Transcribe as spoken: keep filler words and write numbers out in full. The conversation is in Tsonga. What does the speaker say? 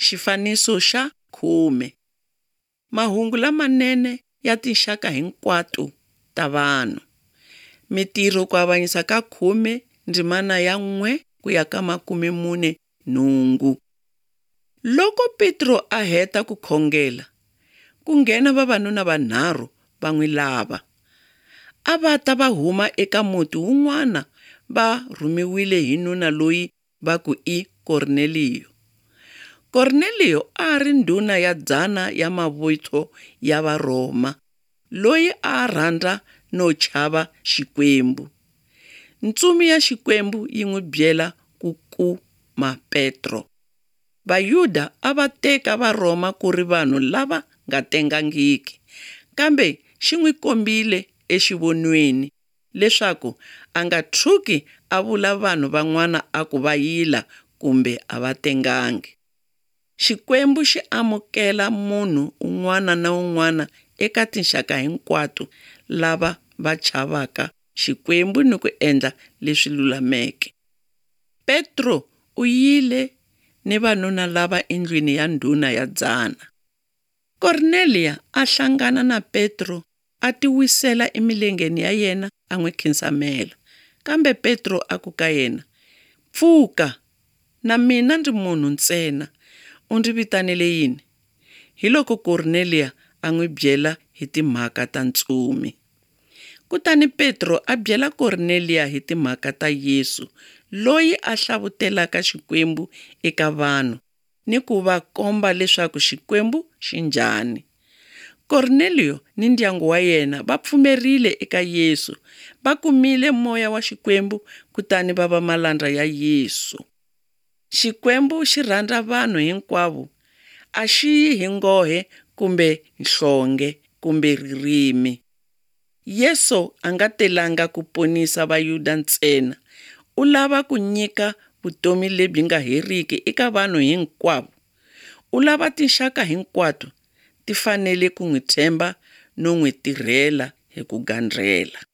Xifaniso xa khume. Mahungu lamanene ya tinxaka hinkwato ta vanhu. Mitirho ku avanyisa ka khume ndzimana ya n'we ku ya ka makume mune nhungu. Loko Petro a heta ku khongela, ku nghena vavanuna vanharhu va n'wi lava. A va ta va huma eka muti wun'wana va rhumiwile hi nuna loyi va ku i Korneliyo. Korneliyo a ri ndhuna ya dzana ya mavuthu ya Varoma, loyi a rhandza no chava Xikwembu. Ntsumi ya Xikwembu yi n'wi byela ku kuma Petro. Vayuda a va teka Varoma ku ri vanhu lava nga tengangiki, kambe xi n'wi kombile exivonweni leswaku a nga tshuki a vula vanhu van'wana a ku va yila kumbe a va tengangi. Xikwembu xi amukela munhu un'wana na un'wana eka tinxaka hinkwato lava va chavaka Xikwembu ni ku endla leswi lulameke. Petro u yile ni vanuna lava endlwini ya ndhuna ya dzana. Korneliya a hlangana na Petro, a ti wisela emilengeni ya yena, a n'wi khinsamela. Kambe Petro a ku ka yena, pfuka, na mina ndzi munhu ntsena, u ndzi vitanile yini? Hi loko Korneliya a n'wi byela hi timhaka ta ntsumi. Kutani Petro a byela Korneliya hi timhaka ta Yesu, loyi a hlavutelaka Xikwembu eka vanhu, ni ku va komba leswaku Xikwembu xi njhani. Korneliyo ni ndyangu wa yena va pfumerile eka Yesu, va kumile moya wa Xikwembu, kutani va va malandra ya Yesu. Xikwembu xi rhandza vanhu hinkwavo, a xi yi hi ngohe kumbe nhlonge kumbe ririmi. Yesu a nga telanga ku ponisa Vayuda ntsena, u lava ku nyika vutomi lebyi nga heriki eka vanhu hinkwavo. U lava tinxaka hinkwato ti fanele ku n'wi tshemba no n'wi tirhela hi ku gandlela.